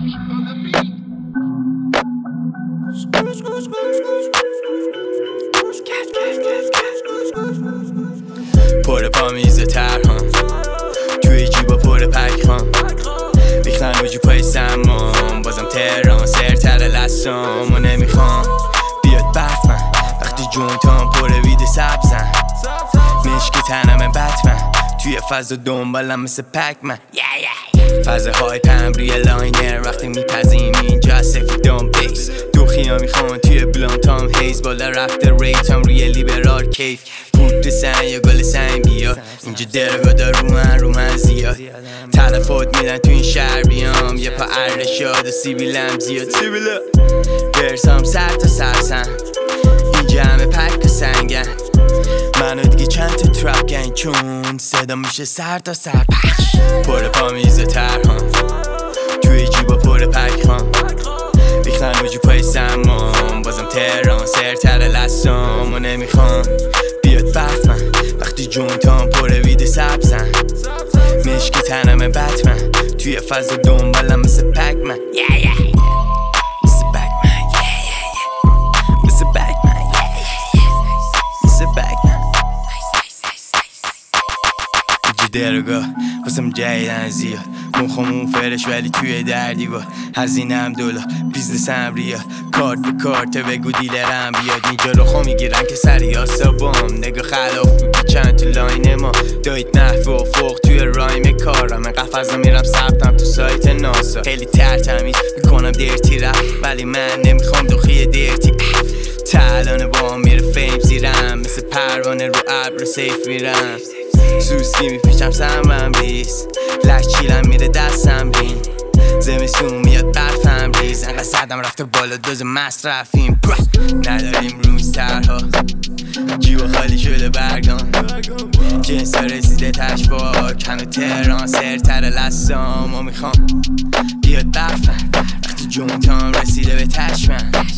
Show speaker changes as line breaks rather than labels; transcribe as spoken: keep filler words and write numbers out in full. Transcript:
پر پا میزه ترهام توی جیبا پر پکخام ریختن رو جیبای سمام بازم تهران سرتر لسام و نمیخوام بیاد برف من وقتی جونتام پر وید سبزن مشکی تنم بتمن توی فضا دنبالم مثل پکمن فضا های پم روی لاینر وقتی میپزیم اینجا سفیدام بیس دو خیام میخوان توی بلانتام هیز بالا رفته ریتام روی لیبرال کیف پودر سن یا گل سن بیا اینجا درگا دار رو من رو من زیاد تلفات میدن تو این شهر بیام یه پا ارشاد و سیبیلم زیاد سیبیلا برسام سر تا سرسن اینجا همه پک و سنگن منو دیگه چند تا ترپ گنگ چون صدا میشه سر تا سر پخش پر پا میزه ترهام توی جیبا پر پکخام ریختن رو جیبای سمام بازم تهران سرتر لسام و نمیخوام بیاد برف من وقتی جونتام پر وید سبزن مشکی تنم بتمن توی فضا دنبالم مثل پکمن مثل پکمن مثل پکمن مثل پکمن درگاه واسم جایدن زیاد مخمون فرش ولی توی دردی با هزینم دلار بیزنسم ریا کارت به کارت بگو دیلرم بیاد اینجا رو خو میگیرن که سری آسابام نگاه خلاف چند تو لاین ما دایت نحو و فوق توی رایم کارم قفضا میرم ثبتم تو سایت ناسا خیلی ترتمیز میکنم درتی رفت ولی من نمیخوام دوخی درتی تلانه با میره فیم زیرم مثل پروانه رو ابر سیف میرم سوسکی میپیچم سمم ریز لک چیلم میره دستم رین زمستون میاد برفم ریز انقدر صدم رفته بالا دوز مصرفیم نداریم روز ترها جیبا خالی شده برگان جنس رسیده تشباک هنو تهران سرتر لسام و میخوام بیاد برفم وقتی جونتام رسیده به تشمن